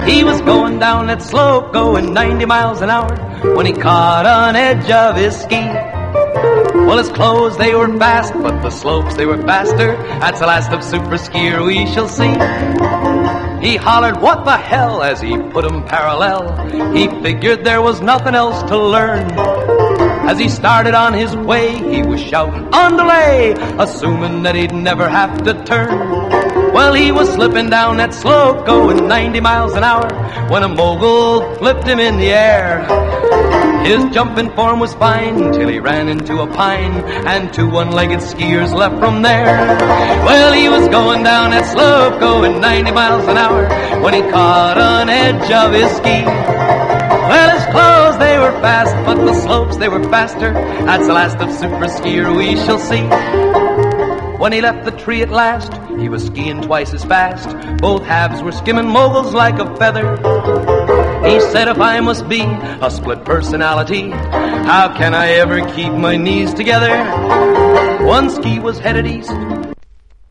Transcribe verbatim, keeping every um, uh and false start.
He was going down that slope, going ninety miles an hour, when he caught an edge of his ski. Well, his clothes, they were fast, but the slopes, they were faster. That's the last of Super Skier we shall see. He hollered, what the hell, as he put 'em parallel. He figured there was nothing else to learn. As he started on his way, he was shouting, on delay, assuming that he'd never have to turn. Well, he was slipping down that slope, going ninety miles an hour, when a mogul flipped him in the air. His jumping form was fine until he ran into a pine, and two one-legged skiers left from there. Well, he was going down that slope, going ninety miles an hour, when he caught an edge of his ski. Well, his clothes, they were fast, but the slopes, they were faster. That's the last of Super Skier we shall see. When he left the tree at last, he was skiing twice as fast. Both halves were skimming moguls like a feather. He said, if I must be a split personality, how can I ever keep my knees together? One ski was headed east,